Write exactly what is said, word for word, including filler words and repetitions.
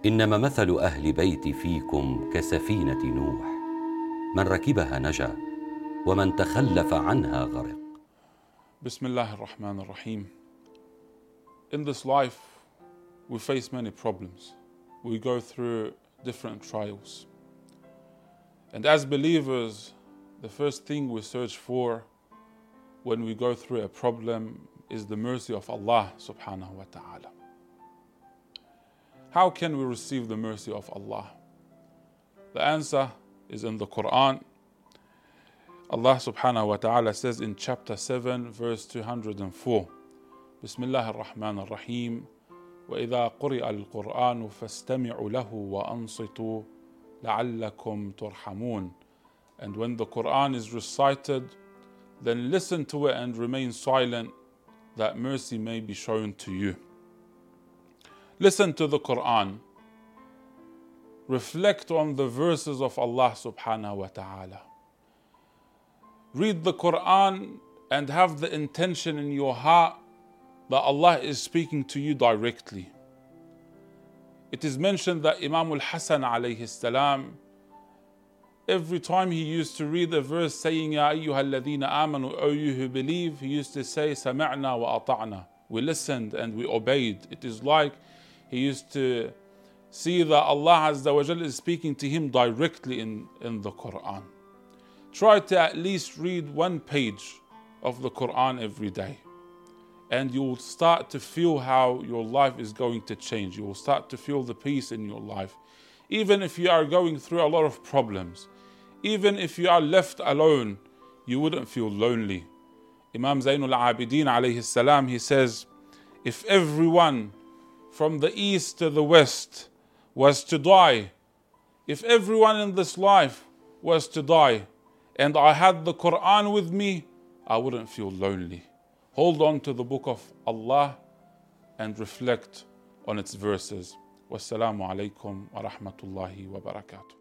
إنما مثل أهل بيتي فيكم كسفينة نوح من ركبها نجا ومن تخلف عنها غرق. Bismillah ar-Rahman ar-Rahim. In this life, we face many problems. We go through different trials. And as believers, the first thing we search for when we go through a problem is the mercy of Allah subhanahu wa ta'ala. How can we receive the mercy of Allah? The answer is in the Quran. Allah subhanahu wa ta'ala says in chapter seven, verse two hundred four, Bismillah ar-Rahman ar-Rahim, وَإِذَا قُرِئَ الْقُرْآنُ فَاسْتَمِعُوا لَهُ وَأَنصِتُوا لَعَلَّكُمْ تُرْحَمُونَ. And when the Quran is recited, then listen to it and remain silent, that mercy may be shown to you. Listen to the Quran. Reflect on the verses of Allah subhanahu wa ta'ala. Read the Quran and have the intention in your heart that Allah is speaking to you directly. It is mentioned that Imam al-Hasan alayhi salam, every time he used to read a verse saying, Ya ayyuha alladhina amanu, O you who believe, he used to say, Sami'na wa ata'na. We listened and we obeyed. It is like he used to see that Allah Azza wa Jal is speaking to him directly in, in the Quran. Try to at least read one page of the Quran every day, and you will start to feel how your life is going to change. You will start to feel the peace in your life. Even if you are going through a lot of problems, even if you are left alone, you wouldn't feel lonely. Imam Zainul Abidin alayhi salam, he says, if everyone from the east to the west was to die, if everyone in this life was to die, and I had the Quran with me, I wouldn't feel lonely. Hold on to the book of Allah and reflect on its verses. Wassalamu alaikum wa rahmatullahi wa barakatuh.